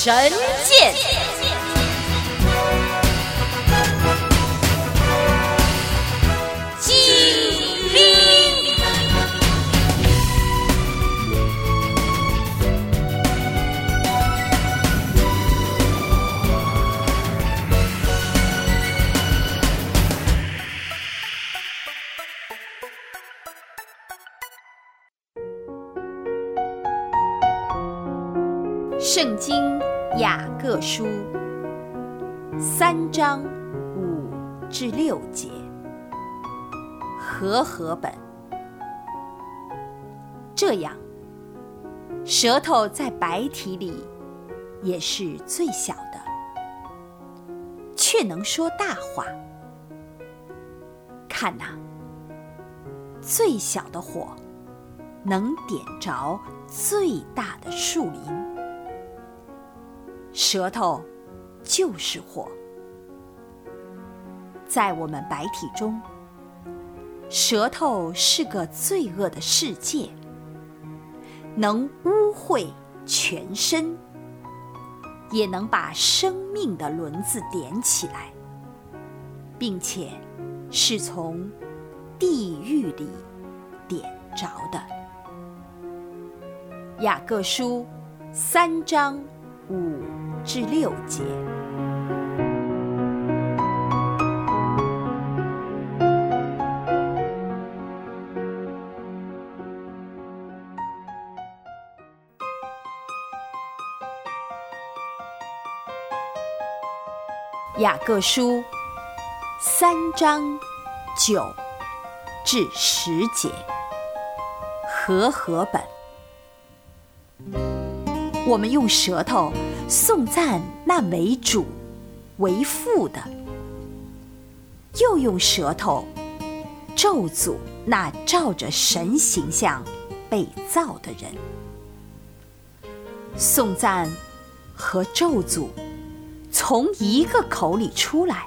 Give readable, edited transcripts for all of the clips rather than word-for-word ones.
神剑。圣经雅各书3章5至6节，和本。这样，舌头在白体里也是最小的，却能说大话。看哪，最小的火能点着最大的树林。舌头就是火，在我们白体中，舌头是个罪恶的世界，能污秽全身，也能把生命的轮子点起来，并且是从地狱里点着的。雅各书3章5至6节。雅各书3章9至10节，和本。我们用舌头颂赞那为主为父的，又用舌头咒诅那照着神形象被造的人。颂赞和咒诅从一个口里出来，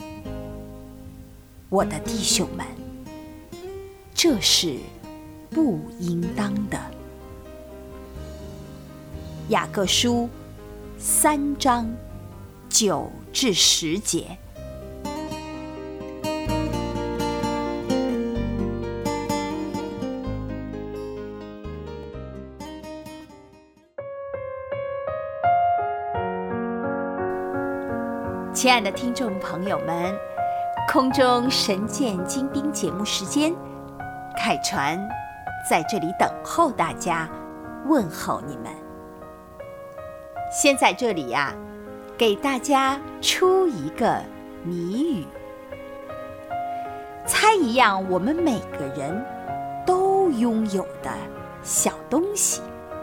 我的弟兄们，这是不应当的。雅各书3章9至10节。亲爱的听众朋友们，空中神剑精兵节目时间，凯传在这里等候大家，问候你们。先在这里给大家出一个谜语，猜一样我们每个人都拥有的小东西。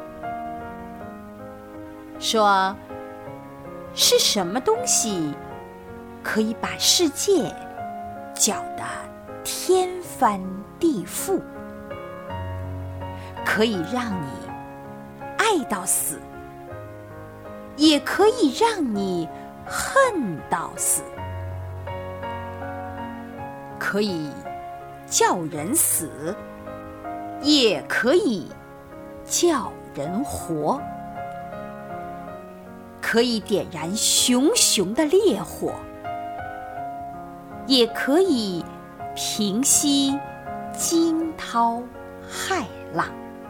说是什么东西可以把世界搅得天翻地覆，可以让你爱到死，也可以让你恨到死，可以叫人死，也可以叫人活，可以点燃熊熊的烈火，也可以平息惊涛骇浪。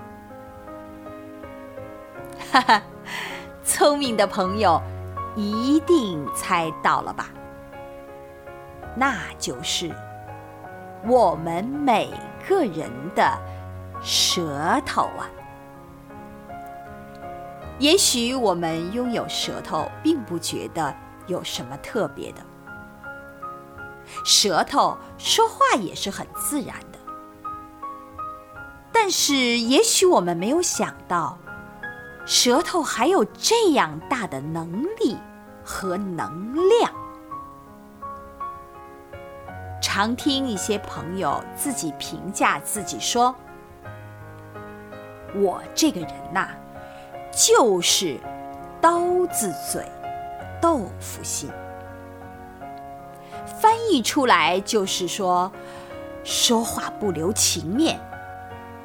哈哈，聪明的朋友一定猜到了吧？那就是我们每个人的舌头也许我们拥有舌头并不觉得有什么特别的，舌头说话也是很自然的，但是也许我们没有想到，舌头还有这样大的能力和能量。常听一些朋友自己评价自己说，我这个人就是刀子嘴豆腐心。翻译出来就是说，说话不留情面，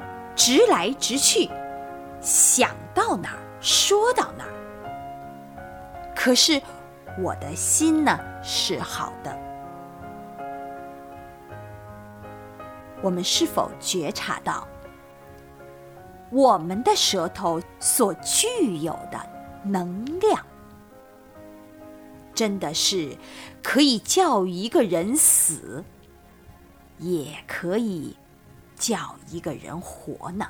直来直去，想到哪儿说到哪儿。 可是我的心呢是好的。我们是否觉察到，我们的舌头所具有的能量，真的是可以叫一个人死，也可以叫一个人活呢？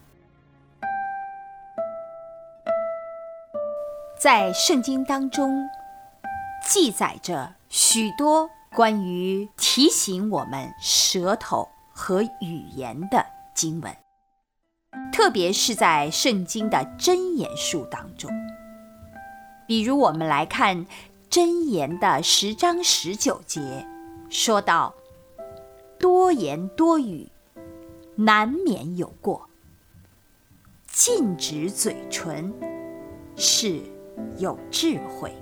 在圣经当中记载着许多关于提醒我们舌头和语言的经文，特别是在圣经的箴言书当中。比如我们来看箴言的10章19节，说到多言多语，难免有过，禁止嘴唇，是有智慧。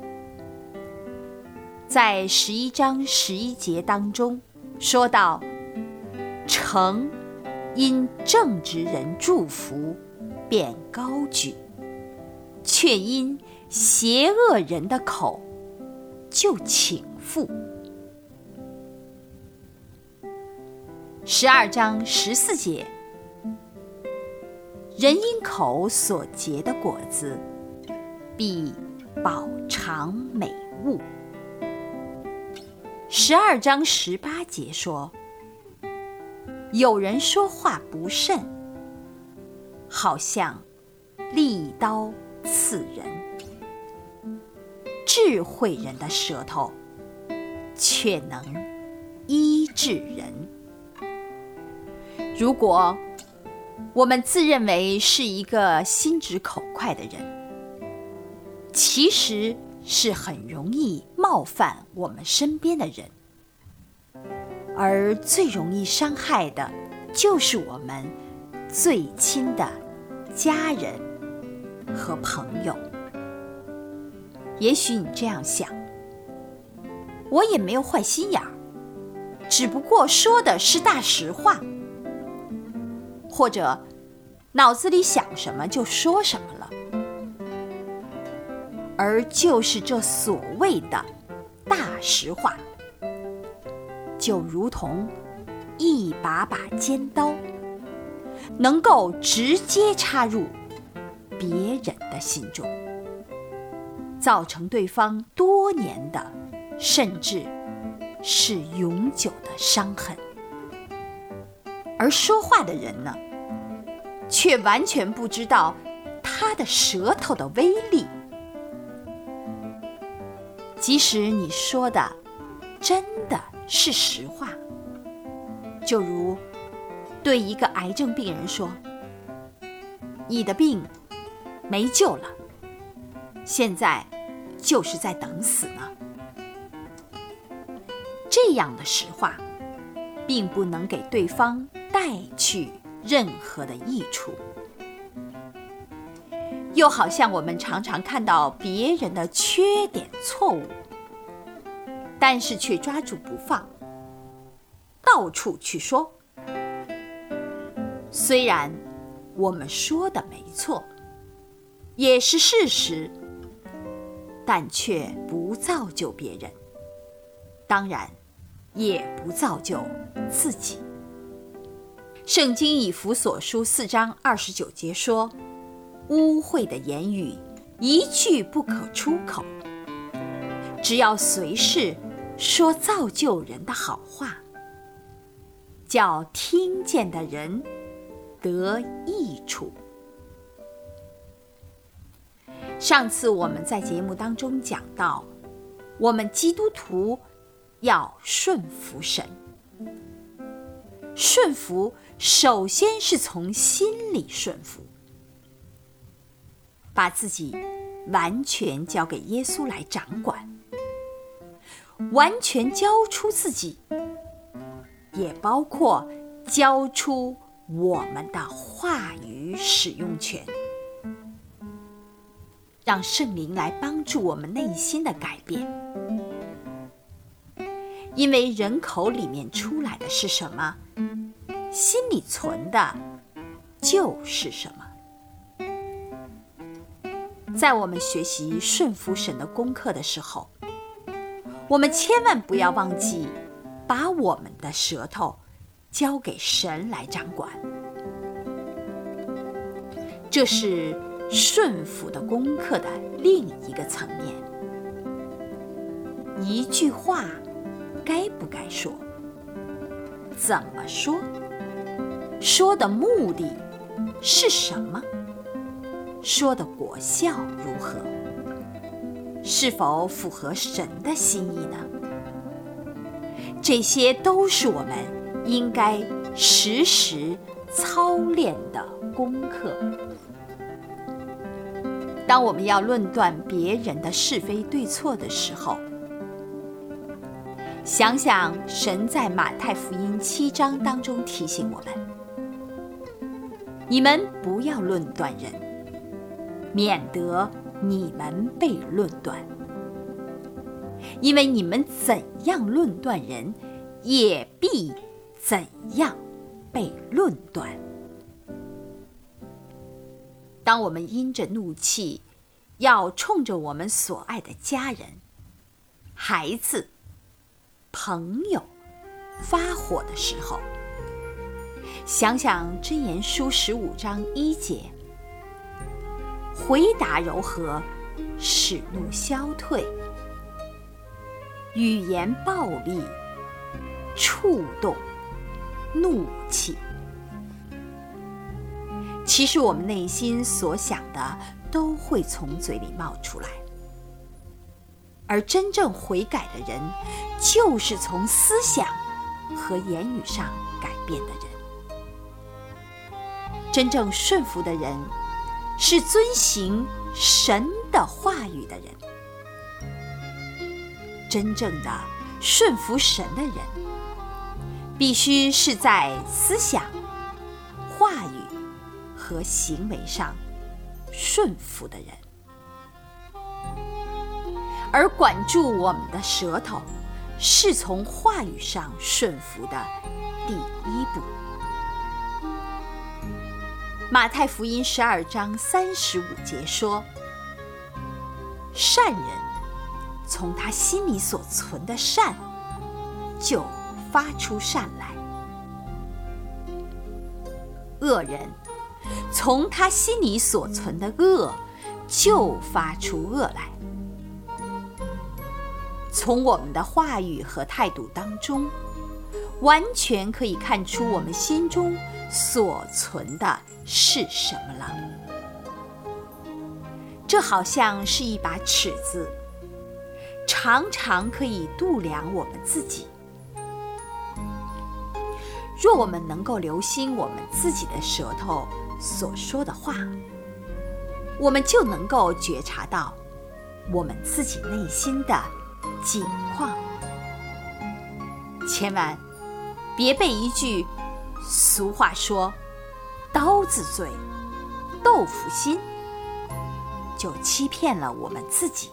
在11章11节当中说到，城因正直人祝福便高举，却因邪恶人的口就倾覆。12章14节，人因口所结的果子，必饱尝美物。12章18节说，有人说话不慎，好像利刀刺人，智慧人的舌头却能医治人。如果我们自认为是一个心直口快的人，其实是很容易冒犯我们身边的人，而最容易伤害的就是我们最亲的家人和朋友。也许你这样想，我也没有坏心眼儿，只不过说的是大实话，或者脑子里想什么就说什么了。而就是这所谓的大实话，就如同一把把尖刀，能够直接插入别人的心中，造成对方多年的甚至是永久的伤痕。而说话的人呢，却完全不知道他的舌头的威力。即使你说的真的是实话，就如对一个癌症病人说，你的病没救了，现在就是在等死呢。这样的实话并不能给对方带去任何的益处。又好像我们常常看到别人的缺点错误，但是却抓住不放，到处去说。虽然我们说的没错，也是事实，但却不造就别人，当然也不造就自己。圣经以弗所书4章29节说，污秽的言语一句不可出口，只要随时说造就人的好话，叫听见的人得益处。上次我们在节目当中讲到，我们基督徒要顺服神。顺服首先是从心里顺服，把自己完全交给耶稣来掌管，完全交出自己，也包括交出我们的话语使用权，让圣灵来帮助我们内心的改变。因为人口里面出来的是什么，心里存的就是什么。 在我们学习顺服神的功课的时候，我们千万不要忘记把我们的舌头交给神来掌管。这是顺服的功课的另一个层面。一句话该不该说？怎么说？说的目的是什么？说的果效如何？是否符合神的心意呢？这些都是我们应该时时操练的功课。当我们要论断别人的是非对错的时候，想想神在马太福音7章当中提醒我们：你们不要论断人，免得你们被论断。因为你们怎样论断人，也必怎样被论断。当我们因着怒气要冲着我们所爱的家人、孩子、朋友发火的时候，想想箴言书15章1节：回答柔和，使怒消退；语言暴力，触动怒气。其实我们内心所想的都会从嘴里冒出来，而真正悔改的人，就是从思想和言语上改变的人。真正顺服的人，是遵行神的话语的人。真正的顺服神的人，必须是在思想、话语和行为上顺服的人。而管住我们的舌头，是从话语上顺服的第一步。马太福音12章35节说：善人从他心里所存的善，就发出善来；恶人从他心里所存的恶，就发出恶来。从我们的话语和态度当中，完全可以看出我们心中所存的是什么了。这好像是一把尺子，常常可以度量我们自己。若我们能够留心我们自己的舌头所说的话，我们就能够觉察到我们自己内心的景况。千万别被一句俗话说刀子嘴豆腐心就欺骗了我们自己。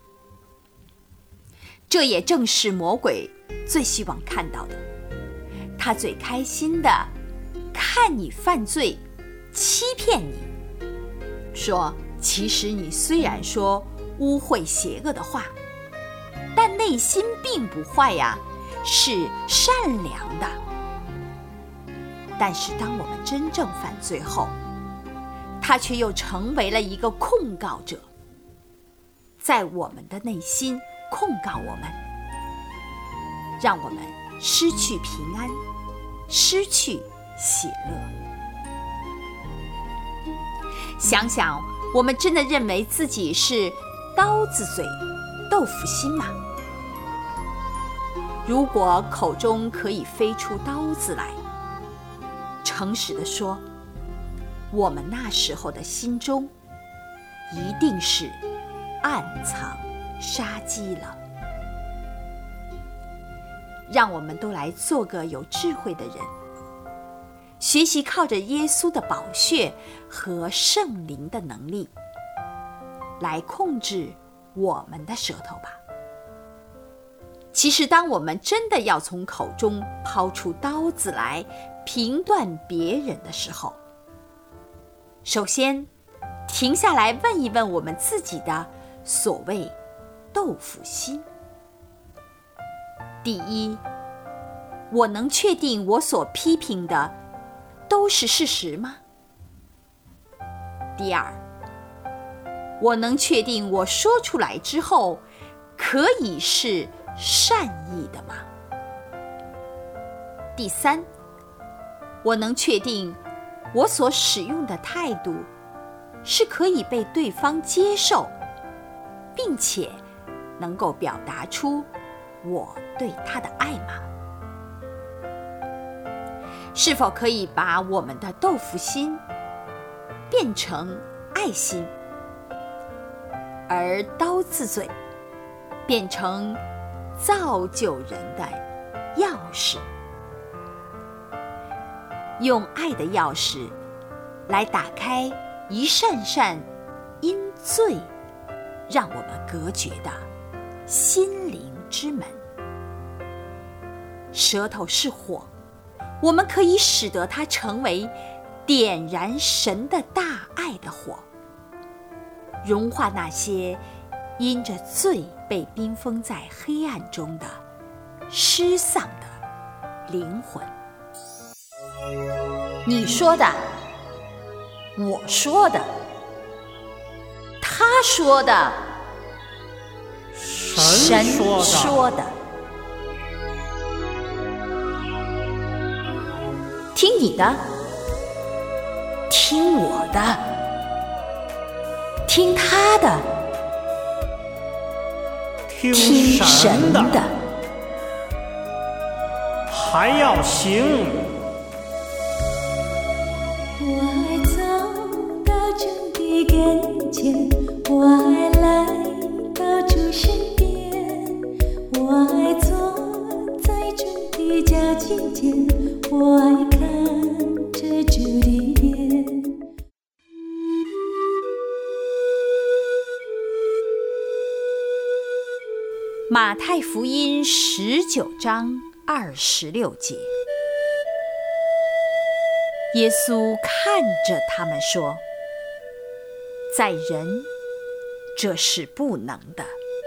这也正是魔鬼最希望看到的，他最开心的看你犯罪，欺骗你，说其实你虽然说污秽邪恶的话，但内心并不坏呀，是善良的。但是当我们真正犯罪后，他却又成为了一个控告者，在我们的内心控告我们，让我们失去平安，失去喜乐。想想，我们真的认为自己是刀子嘴豆腐心吗？如果口中可以飞出刀子来，诚实地说，我们那时候的心中一定是暗藏杀机了。让我们都来做个有智慧的人，学习靠着耶稣的宝血和圣灵的能力来控制我们的舌头吧。其实当我们真的要从口中抛出刀子来评断别人的时候，首先停下来问一问我们自己的所谓豆腐心。第一，我能确定我所批评的都是事实吗？第二，我能确定我说出来之后可以是善意的吗？第三，我能确定我所使用的态度是可以被对方接受，并且能够表达出我对他的爱吗？是否可以把我们的豆腐心变成爱心，而刀子嘴变成造就人的钥匙？用爱的钥匙来打开一扇扇因罪让我们隔绝的心灵之门。舌头是火，我们可以使得它成为点燃神的大爱的火，融化那些因着罪被冰封在黑暗中的失丧的灵魂。你说的，我说的，他说的，神说的。听你的，听我的，听他的， 听神的， 还要行。 我爱走到主的跟前，我爱来到主身边，我爱坐在主的脚近前，我爱看着主的脸。 马太福音19章26节，耶稣看着他们说：在人这是不能的，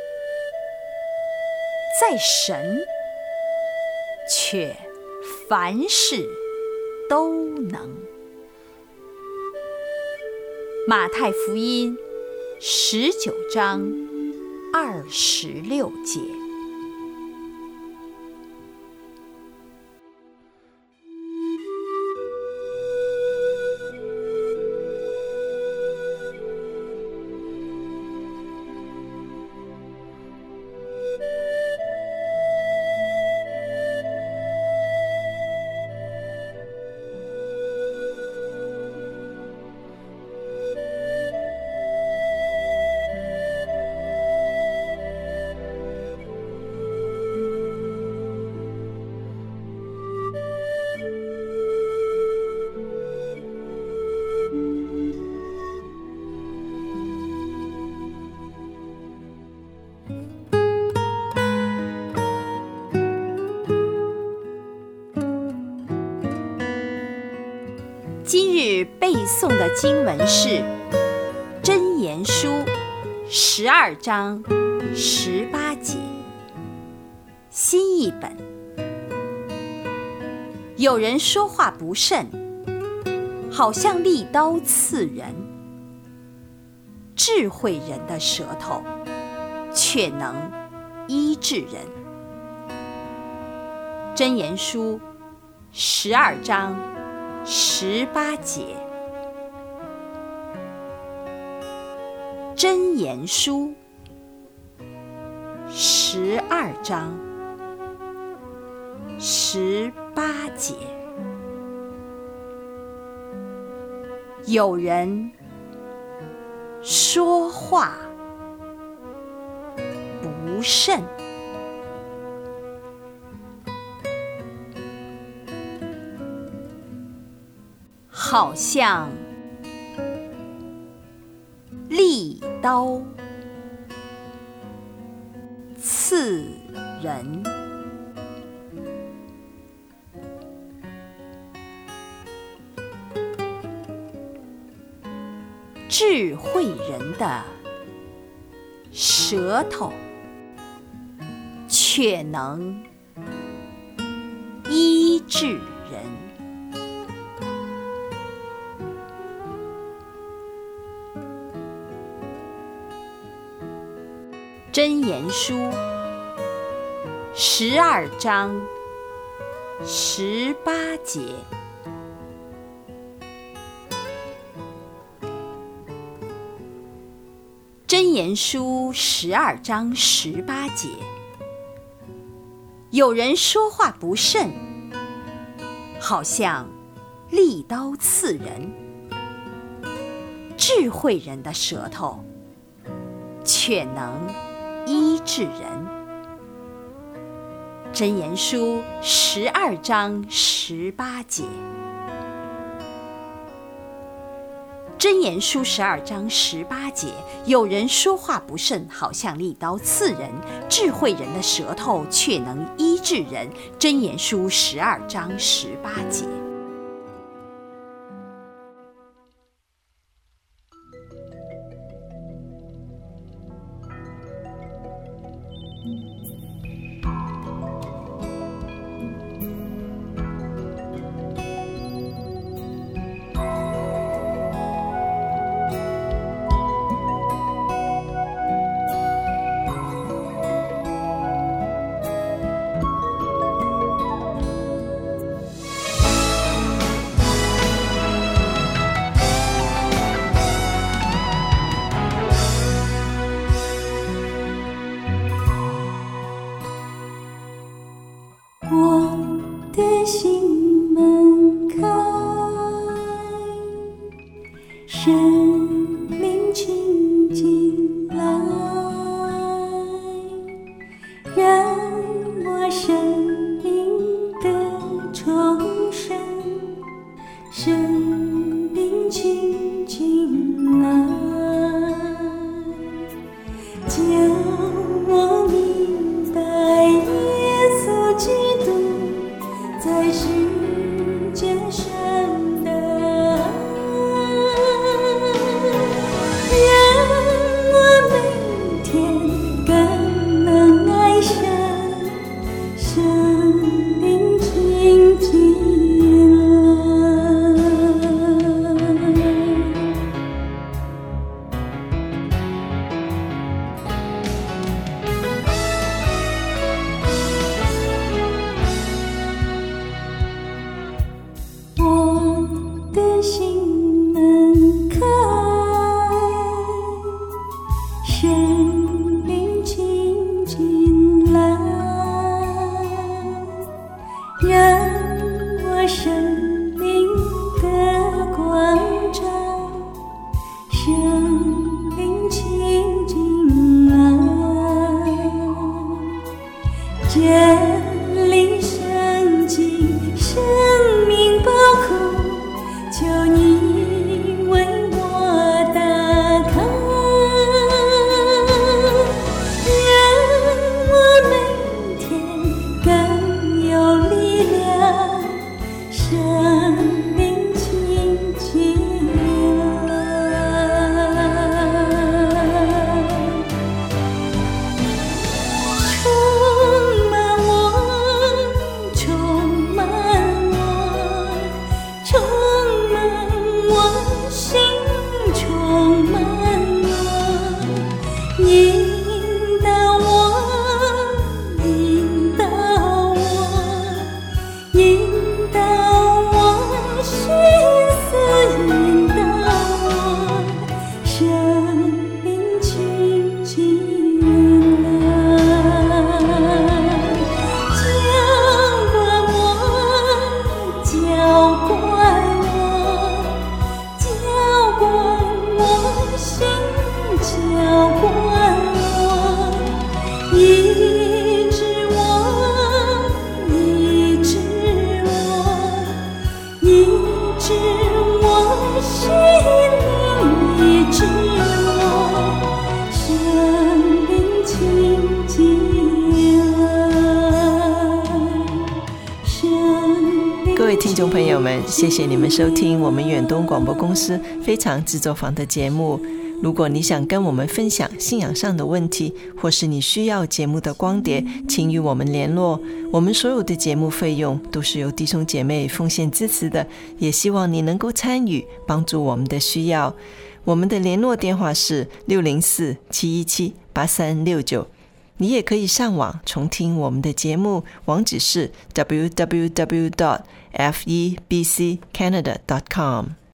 在神却凡事都能。马太福音19章26节。今日背诵的经文是箴言书12章18节，新译本。有人说话不慎，好像利刀刺人，智慧人的舌头却能医治人。箴言书12章18节。箴言书12章18节。有人说话不慎，好像利刀刺人。 智慧人的舌头，却能医治人。箴言书12章18节。箴言书12章18节。有人说话不慎，好像利刀刺人；智慧人的舌头，却能医治人。箴言书12章18节。箴言书12章18节，有人说话不慎，好像利刀刺人；智慧人的舌头，却能医治人。箴言书12章18节。 我的心门开，生命倾进来，让我生命得重生，生命倾进来，叫我明白耶稣基督在世界上的爱，让我每天更能爱上生命倾进来。我的心门开，生命倾进来，让我生命的光照，生命倾进来，建立生机，生命宝库，求你为我打开，让我每天更有力量，生听众朋友们，谢谢你们收听我们远东广播公司非常制作坊的节目。如果你想跟我们分享信仰上的问题，或是你需要节目的光碟，请与我们联络。我们所有的节目费用都是由弟兄姐妹奉献支持的，也希望你能够参与，帮助我们的需要。我们的联络电话是604-717-8369。你也可以上网重听我们的节目，网址是 www.febccanada.com。